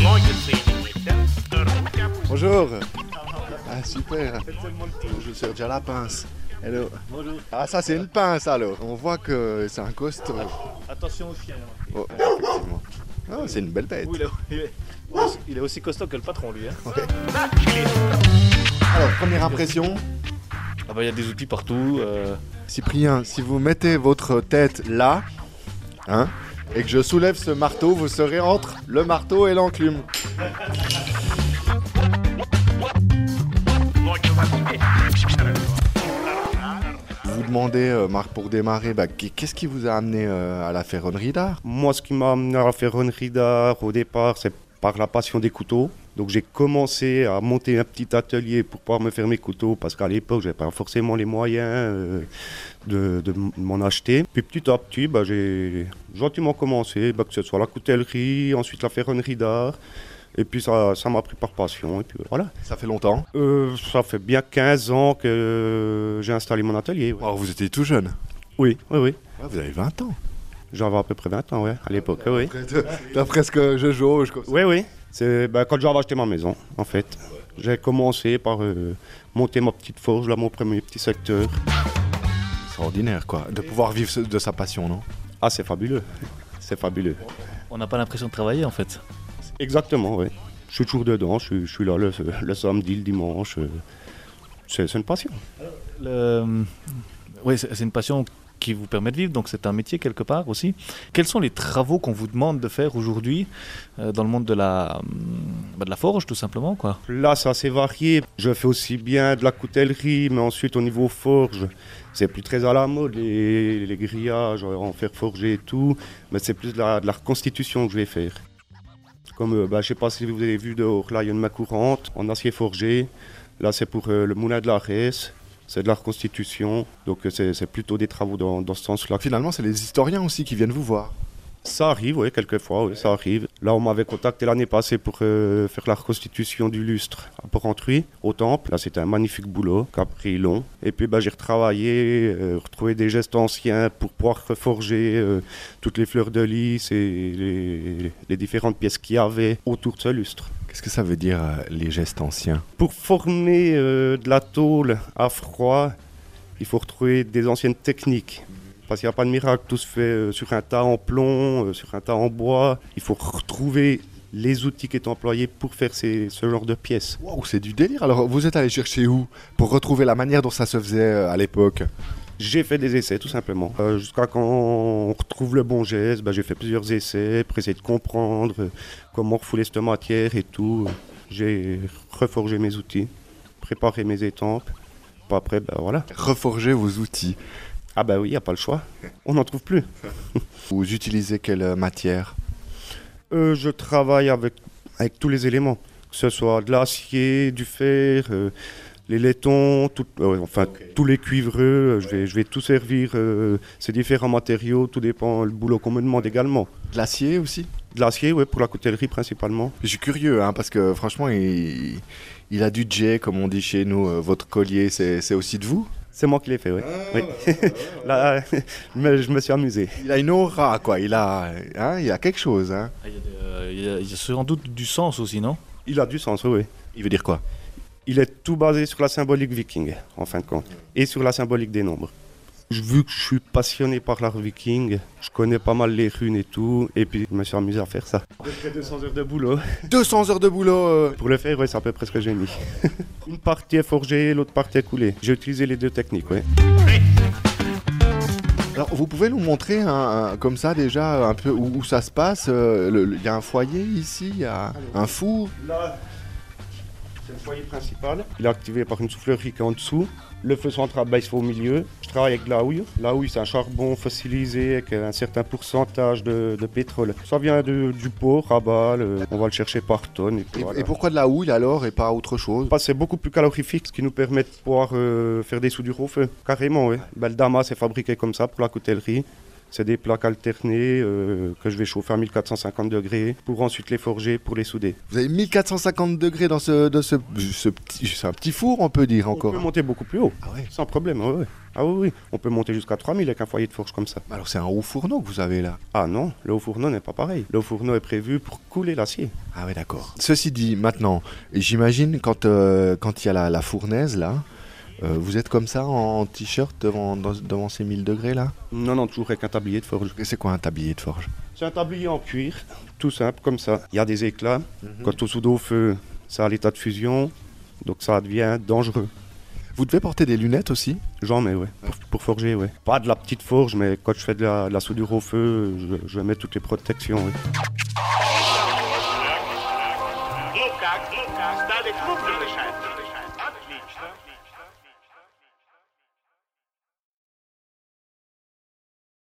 Bonjour. Ah super. Je suis déjà la pince. Hello. Bonjour. Ah ça c'est une pince alors. On voit que c'est un costaud. Attention au chien. Oh, effectivement. Ah, c'est une belle bête. Oui, il est aussi costaud que le patron, lui. Hein. Ouais. Alors, première impression. Ah bah, il y a des outils partout. Cyprien, si vous mettez votre tête là, hein, et que je soulève ce marteau, vous serez entre le marteau et l'enclume. Vous demandez, Marc, pour démarrer, qu'est-ce qui vous a amené à la ferronnerie d'art? Moi, ce qui m'a amené à la ferronnerie d'art au départ, c'est par la passion des couteaux. Donc j'ai commencé à monter un petit atelier pour pouvoir me faire mes couteaux parce qu'à l'époque, je n'avais pas forcément les moyens de m'en acheter. Puis petit à petit, j'ai gentiment commencé, que ce soit la coutellerie, ensuite la ferronnerie d'art. Et puis ça m'a pris par passion. Et puis voilà. Ça fait longtemps? Ça fait bien 15 ans que j'ai installé mon atelier. Ouais. Oh, vous étiez tout jeune? Oui. Ouais, vous avez 20 ans? J'avais à peu près 20 ans, ouais, à l'époque, oui. D'après ce que je jauge comme ça. Oui. C'est quand j'avais acheté ma maison, en fait. J'ai commencé par monter ma petite forge, là, mon premier petit secteur. Extraordinaire, quoi. De pouvoir vivre de sa passion, non? Ah, c'est fabuleux. C'est fabuleux. On n'a pas l'impression de travailler, en fait. Exactement, oui. Je suis toujours dedans, je suis là le samedi, le dimanche. C'est une passion. Oui, c'est une passion qui vous permet de vivre, donc c'est un métier quelque part aussi. Quels sont les travaux qu'on vous demande de faire aujourd'hui dans le monde de la forge, tout simplement, quoi? Là, c'est assez varié. Je fais aussi bien de la coutellerie, mais ensuite au niveau forge, c'est plus très à la mode, les grillages en fer forgé et tout, mais c'est plus de la reconstitution que je vais faire. Comme, je ne sais pas si vous avez vu dehors, là il y a une main courante en acier forgé. Là c'est pour le moulin de la Resse, c'est de la reconstitution. Donc c'est plutôt des travaux dans ce sens-là. Finalement, c'est les historiens aussi qui viennent vous voir. Ça arrive, oui, quelquefois, oui, ça arrive. Là, on m'avait contacté l'année passée pour faire la reconstitution du lustre à Porrentruy, au temple. Là, c'était un magnifique boulot qui a pris long. Et puis, j'ai retravaillé, retrouvé des gestes anciens pour pouvoir reforger toutes les fleurs de lys et les différentes pièces qu'il y avait autour de ce lustre. Qu'est-ce que ça veut dire, les gestes anciens? Pour former de la tôle à froid, il faut retrouver des anciennes techniques. Parce qu'il n'y a pas de miracle, tout se fait sur un tas en plomb, sur un tas en bois. Il faut retrouver les outils qui étaient employés pour faire ce genre de pièces. Wow, c'est du délire. Alors, vous êtes allé chercher où pour retrouver la manière dont ça se faisait à l'époque? J'ai fait des essais, tout simplement. Jusqu'à quand on retrouve le bon geste, j'ai fait plusieurs essais pour essayer de comprendre comment refouler cette matière et tout. J'ai reforgé mes outils, préparé mes étampes. Puis après, voilà. Reforger vos outils. Ah oui, il n'y a pas le choix. On n'en trouve plus. Vous utilisez quelle matière? Je travaille avec tous les éléments. Que ce soit de l'acier, du fer, les laitons, tous les cuivreux. Je vais tout servir ces différents matériaux. Tout dépend le boulot qu'on me demande également. De l'acier aussi? De l'acier, oui, pour la coutellerie principalement. Je suis curieux, parce que franchement, il a du jet, comme on dit chez nous. Votre collier, c'est aussi de vous? C'est moi qui l'ai fait, oui. Oui. Là, je me suis amusé. Il a une aura, quoi. Il a quelque chose. Hein. Il y a sans doute du sens aussi, non? Il a du sens, oui. Il veut dire quoi? Il est tout basé sur la symbolique viking, en fin de compte, et sur la symbolique des nombres. Vu que je suis passionné par l'art viking, je connais pas mal les runes et tout, et puis je me suis amusé à faire ça. Après 200 heures de boulot. 200 heures de boulot Pour le faire, oui, c'est à peu près ce que j'ai mis. Une partie est forgée, l'autre partie est coulée. J'ai utilisé les deux techniques, oui. Alors, vous pouvez nous montrer comme ça déjà un peu où ça se passe? Il y a un foyer ici, il y a un four. Là, c'est le foyer principal. Il est activé par une soufflerie qui est en dessous. Le feu central, il se fait au milieu. Je travaille avec de la houille. La houille, c'est un charbon fossilisé avec un certain pourcentage de pétrole. Ça vient du port à balle. On va le chercher par tonne. Et pourquoi de la houille alors et pas autre chose? Parce que c'est beaucoup plus calorifique, ce qui nous permet de pouvoir faire des soudures au feu. Carrément, oui. Le damas est fabriqué comme ça pour la coutellerie. C'est des plaques alternées que je vais chauffer à 1450 degrés pour ensuite les forger, pour les souder. Vous avez 1450 degrés dans ce petit... C'est un petit four, on peut dire encore. On peut monter beaucoup plus haut, Ah ouais. sans problème. Ouais, ouais. Ah oui, oui, on peut monter jusqu'à 3000 avec un foyer de forge comme ça. Alors c'est un haut fourneau que vous avez là. Ah non, le haut fourneau n'est pas pareil. Le haut fourneau est prévu pour couler l'acier. Ah ouais, d'accord. Ceci dit, maintenant, j'imagine quand il y a la fournaise là, vous êtes comme ça en t-shirt devant ces 1000 degrés là. Non, non, toujours avec un tablier de forge. Et c'est quoi un tablier de forge? C'est un tablier en cuir, tout simple, comme ça. Il y a des éclats. Quand on soude au feu, ça a l'état de fusion, donc ça devient dangereux. Vous devez porter des lunettes aussi? J'en mets, ouais, pour forger, ouais. Pas de la petite forge, mais quand je fais de la soudure au feu, je mets toutes les protections, ouais. Lucas, dá-lhe clube, Alexandre.